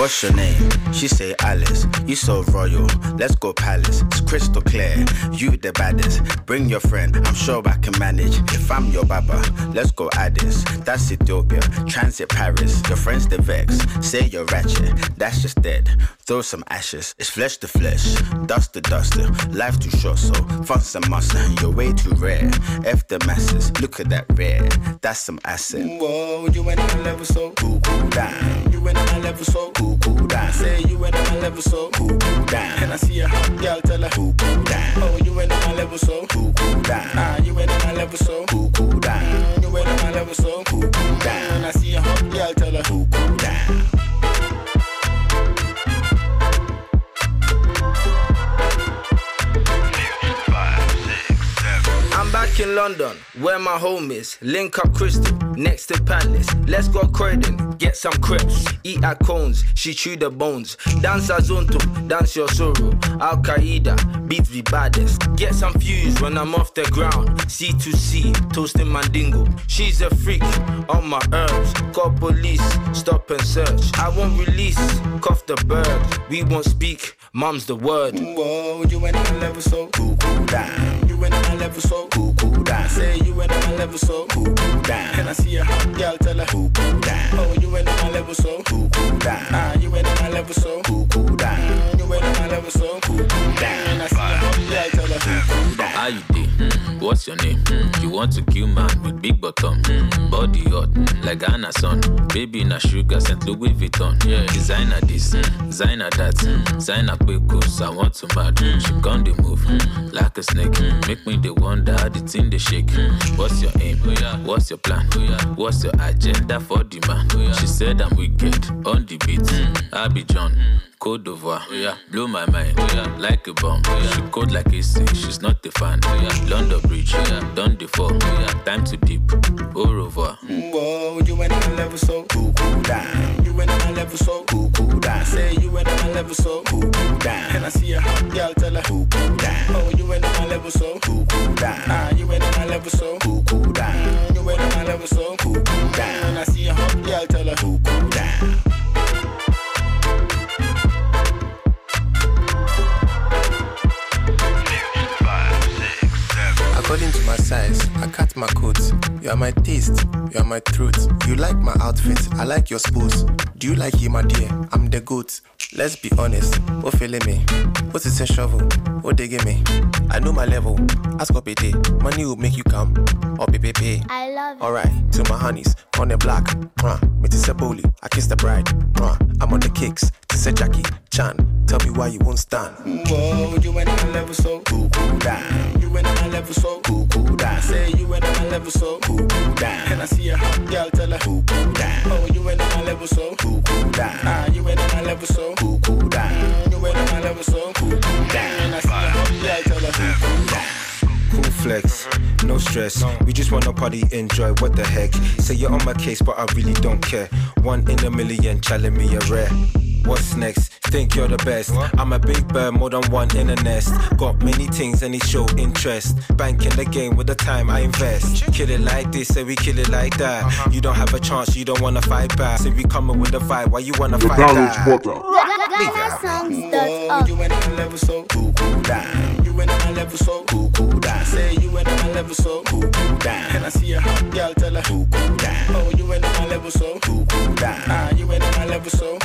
What's your name? She say Alice. You so royal. Let's go palace. It's crystal clear. You the baddest. Bring your friend. I'm sure I can manage. If I'm your baba, let's go Addis. That's Ethiopia. Transit Paris. Your friends the vex. Say you're ratchet. That's just dead. Throw some ashes. It's flesh to flesh. Dust to dust. Life too short, so fuss and muscle. You're way too rare. F the masses. Look at that rare. That's some acid. Whoa, you ain't on my level, so cool down. You ain't on my level, so cool down. Say you ain't on my level, so cool down. And I see a hot girl, tell her cool down. Oh, you ain't on my level, so cool down. You ain't on my level, so cool down. You ain't on my level, so cool down. And I see a hot girl, tell her cool down. I'm back in London, where my home is. Link up Crystal, next to Palace. Let's go Croydon, get some crepes. Eat at cones, she chew the bones. Dance Azonto, dance your sorrow. Al Qaeda, beats the baddest. Get some fuse when I'm off the ground. C2C, toasting Mandingo. She's a freak, on my herbs. Call police, stop and search. I won't release, cough the bird. We won't speak, mom's the word. Whoa, you ain't on my level, so cool down. You ain't on my level, so cool down. Say you ain't on my level, so cool down. And I see a hot girl, tell her cool down. Oh, you ain't on my level, so cool down. You ain't on my level, so cool down. You ain't on my level, so cool down. And I see a hot girl, tell her cool down. How you dey? What's your name? You want to kill man with big bottom, body hot like Ghana son. Baby na sugar, St. Louis Vuitton. Designer this, designer that, designer quickos. I want to mad. She gon' dey move like a snake. Make me the wonder how the thing they shake. What's your aim? What's your plan? What's your agenda for the man? She said I'm wicked on the beat. I be John. Côte d'Ivoire, blow my mind, like a bomb. She cold like AC, she's not a fan. London Bridge, done the fall. Time to dip, au revoir. Whoa, you ain't on my level, so cool down. You ain't on my level, so cool down. Say you ain't on my level, so cool down. And I see a hot girl, tell her cool down. Oh, you ain't on my level, so cool down. You ain't on my level, so cool down. You ain't on my level, so cool down. And I see a hot girl, tell her cool down. According to my size, I cut my coat. You are my taste, you are my truth. You like my outfit, I like your sports. Do you like him, my dear? I'm the goat. Let's be honest, what feeling me? What is a shovel? What they give me? I know my level. Ask for pay. Money will make you come. Or pay. I love it. Alright, to my honeys, on the block. Me to say bully, I kiss the bride. I'm on the kicks, to say Jackie Chan. Tell me why you won't stand. Whoa, you ain't on my level, so cool down. You ain't on my level, so cool down. Say you ain't on my level, so cool down. And I see a hot girl, tell her cool down. Oh, you ain't on my level, so cool down. You ain't on my level, so cool down. You ain't on my level, so cool down. And I see a hot girl, tell her cool down. Cool flex, no stress. We just wanna party, enjoy, what the heck. Say you're on my case, but I really don't care. 1 in a million, challenge me a rare. What's next? Think you're the best. I'm a big bird, more than one in a nest. Got many things and it show interest. Bank in the game with the time I invest. Kill it like this, say we kill it like that. You don't have a chance, you don't wanna fight back. Say we coming with the vibe, why you wanna fight that? GhanaSongs.org. You ain't on my level, so cool down. You ain't on my level, so cool down. Say you ain't on my level, so cool down. And I see a hot girl, tell her cool down. Oh, you ain't on my level, so cool down. You ain't on my level, so